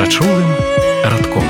Сачулым радком.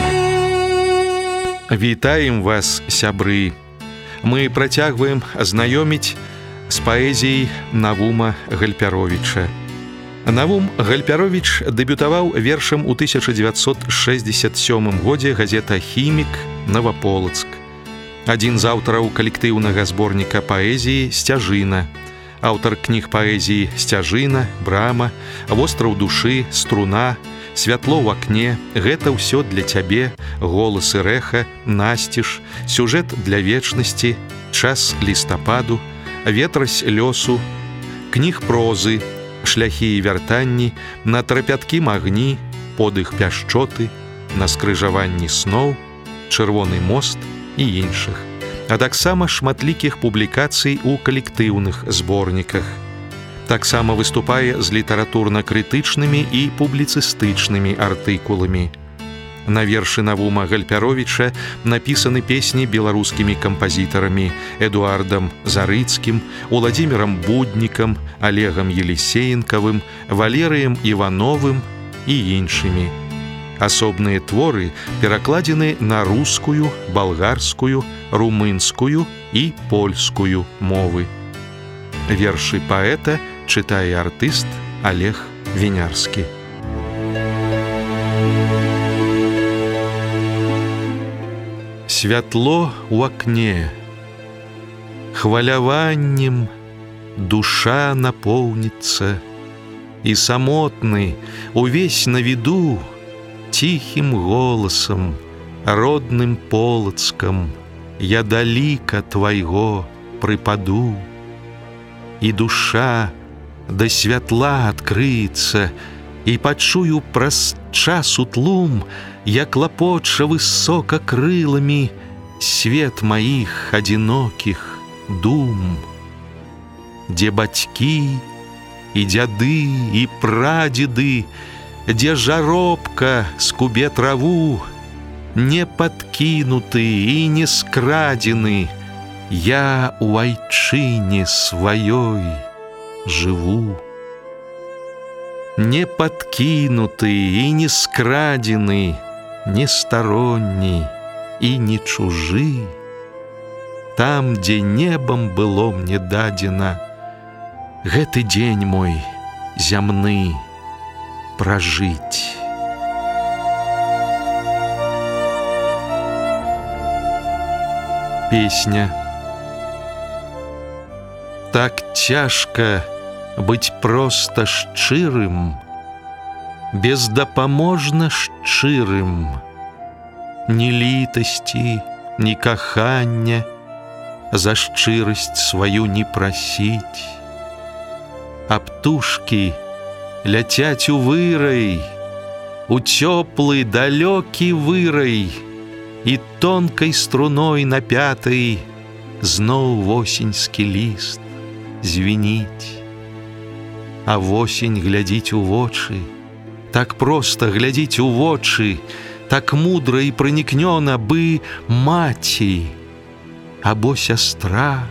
Вітаем вас, сябры. Мы працягваем знаёміць з паэзіяй Навума Гальпяровіча. Навум Гальпяровіч дэбютаваў вершам у 1967 годзе газета «Хімік», Наваполацк. Адзін з аўтараў калектыўнага зборніка паэзіі «Сцяжына». Аўтар кніг паэзіі «Сцяжына», «Брама», «Востраў душы», «Струна», «Святло ў акне», «Гэта ўсё для цябе», «Голас і рэха», «Насціж», «Сюжэт для вечнасці», «Час лістападу», «Ветразь лёсу», кніг прозы, «Шляхі і вяртанні», «На трапяткім агні», «Подых пяшчоты», «На скрыжаванні сноў», «Чырвоны мост» і іншых, а таксама шматлікіх публікацый у калектыўных зборніках. Таксама выступае з літаратурна-крытычнымі і публіцыстычнымі артыкуламі. На вершы Навума Гальпяровіча напісаны песні беларускімі кампазітарамі Эдуардам Зарыцкім, Уладзімірам Буднікам, Олегам Елісеенкавым, Валерыем Івановым і іншымі. Асобныя творы перакладзены на рускую, балгарскую, румынскую і польскую мовы. Вершы паэта чытае артыст Олег Вінярскі. Святло ў акне, хваляваннем душа напоўніцца, і самотны, увесь на віду, тихим голосом, родным Полацком я далека твайго прыпаду, і душа да святла адкрыецца, і пачую праз час утлум, як лапоча высока крыламі свет маіх адзінокіх дум. Дзе бацькі і дзяды і прадзеды, дзе жаробка скубе траву, не падкінуты і не скрадзены, я у айчыне сваёй жыву. Не падкінуты і не скрадзены, не старонні і не чужы, там, дзе небам было мне дадзена, гэты дзень мой зямны прожить. Песня. Так цяжка быць проста шчырым, бездапаможна шчырым, ні літасці, ні кахання за шчырасць сваю не прасіць. А птушкі ляцяць у вырай, у цёплы далёкі вырай, і тонкай струной напятай зноў восеньскі ліст звініць. А восень глядзіць у вочы, так проста глядзіць у вочы, так мудра і пранікнёна, бы маці або сястра.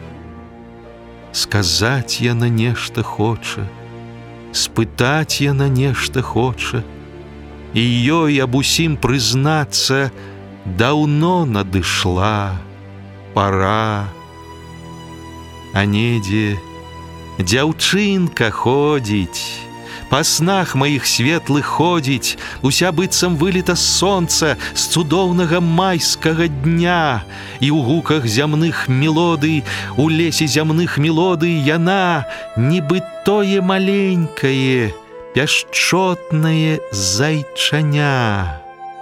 Сказаць яна нешта хоча, спытаць яна нешта хоча, і ёй аб усім прызнацца даўно надышла пара. А недзе дзяўчынка ходзіць, па снах маіх светлых ходзіць, уся быццам вылета з сонца з цудоўнага майскага дня, і ў гуках зямных мелодый, у лесе зямных мелодый яна, нібы тое маленькае, пяшчотнае зайчаня.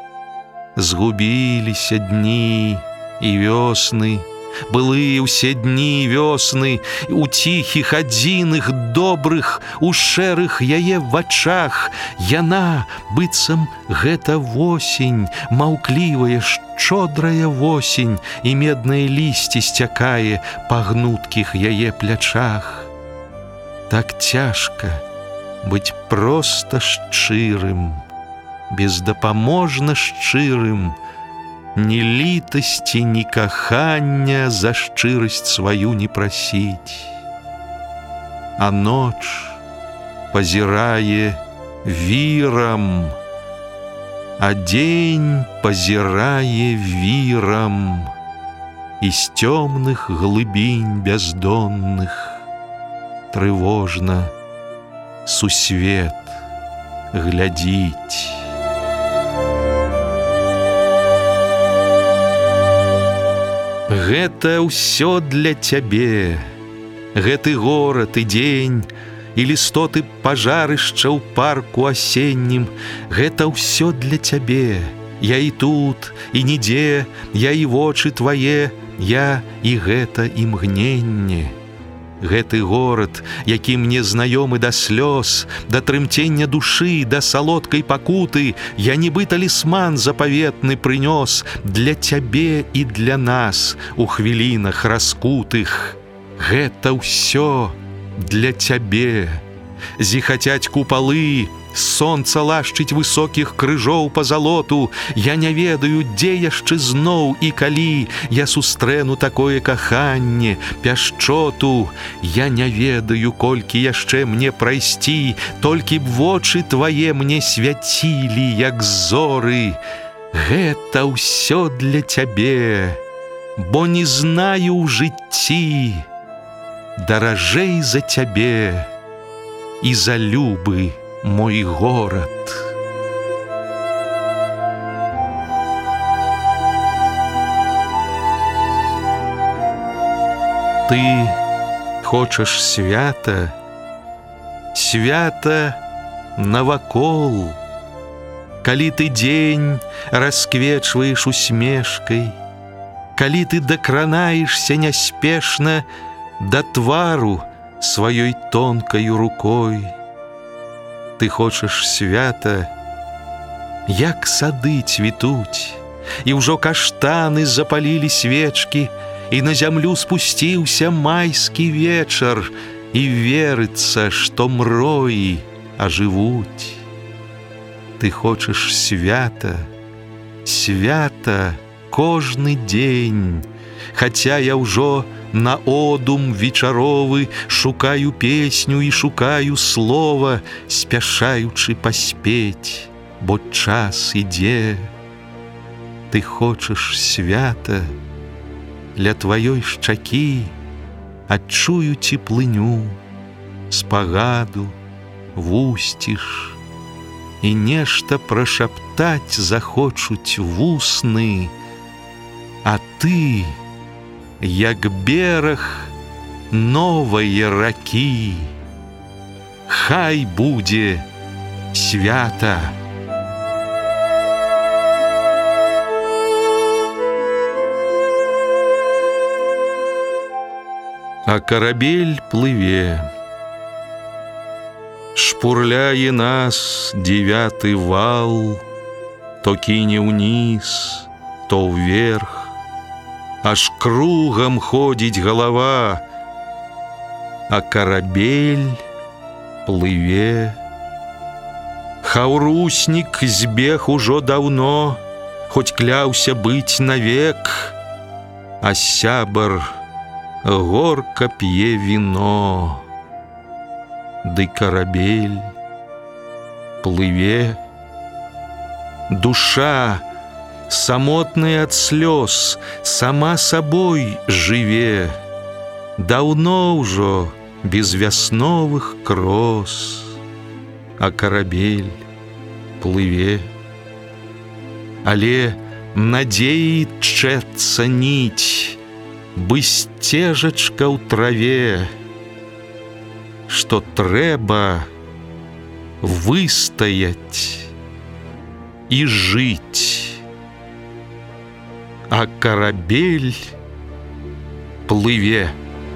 Згубіліся дні і вёсны, былыя ўсе дні вёсны, у ціхіх, адзіных, добрых, у шэрых яе вачах яна, быццам гэта восень, маўклівая, шчодрая восень, і меднае лісце сцякае па гнуткіх яе плячах. Так цяжка быць проста шчырым, бездапаможна шчырым, ні літасці, ні кахання за шчырасць сваю не прасіць. А ноч пазірае вірам, а дзень пазірае вірам, і з цёмных глыбінь бяздонных трывожна сусвет глядзіць. Гэта ўсё для цябе, гэты горад і дзень, і лістоты пажарышча ў парку асеннім. Гэта ўсё для цябе. Я і тут, і нідзе, я і вочы твае, я і гэта імгненне. Гэты горад, які мне знаёмы да слёз, да трымцення душы, да салодкай пакуты, я нібы талісман запаветны прынёс для цябе і для нас у хвілінах раскутых. Гэта ўсё для цябе. Зіхацяць купалы, сонца лашчыць высокіх крыжоў па залоту. Я не ведаю, дзе яшчэ зноў і калі я сустрэну такое каханне, пяшчоту. Я не ведаю, колькі яшчэ мне прайсці, толькі б вочы твае мне свяцілі, як зоры. Гэта ўсё для цябе, бо не знаю ў жыцці даражэй за цябе і за любы мой горад. Ты хочаш свята, свята навакол, калі ты дзень расквечваеш усмешкай, калі ты дакранаешся няспешна да твару сваёй тонкаю рукой. Ты хочаш свята, як сады цвітуць, і ўжо каштаны запалілі свечкі, і на зямлю спусціўся майскі вечар, і верыцца, што мроі ажывуць. Ты хочаш свята, свята кожны дзень, хаця я ўжо на одум вечаровы шукаю песню і шукаю слова, спяшаючы паспець, бо час ідзе. Ты хочаш свята, ля тваёй шчакі адчую цеплыню, спагаду вусціш, і нешта прашаптаць захочуць вусны, а ты як бераг новае ракі. Хай будзе свята. А карабель плыве, шпурляе нас девяты вал, то кіне ўніз, то ўверх, аж кругом ходить голова, а карабель плыве. Хаўруснік збег ужо даўно, хоць кляўся быць навек, а сябар горка п'е віно. Ды карабель плыве. Душа, самотная ад слёз, сама сабой жыве. Даўно ўжо без вясновых крос, а карабель плыве. Але надзеі тчэцца ніць, бы сцежачка ў траве, што трэба выстаяць і жыць. А карабель плыве.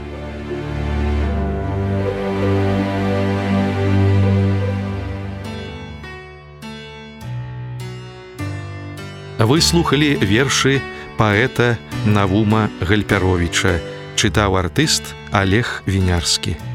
Вы слухали вершы паэта Навума Гальпяровіча. Чытаў артыст Олег Вінярскі.